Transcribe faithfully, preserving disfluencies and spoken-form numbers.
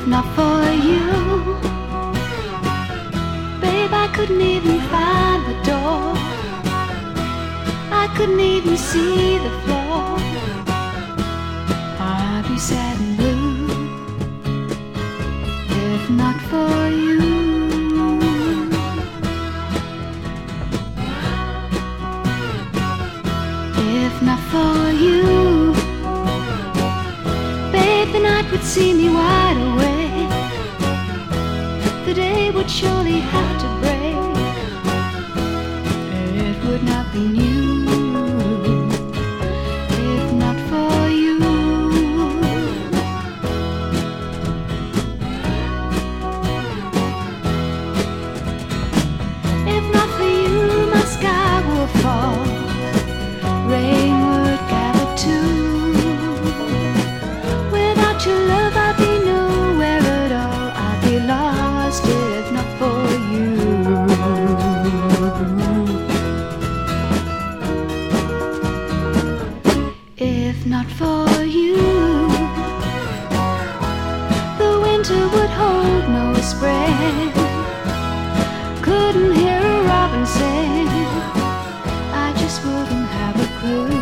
not for you, babe, I couldn't even find the door. I couldn't even see the floor. I'd be sad and blue if not for you. If not for you, babe, the night would see me wide awake. The day would surely have to break. It would not be new if not for you. If not for you, my sky would fall, rain would gather too. Without your love I'd be nowhere at all. I'd be lost if not for you. If not for you, the winter would hold no spring. Couldn't hear a robin sing, I just wouldn't have a clue.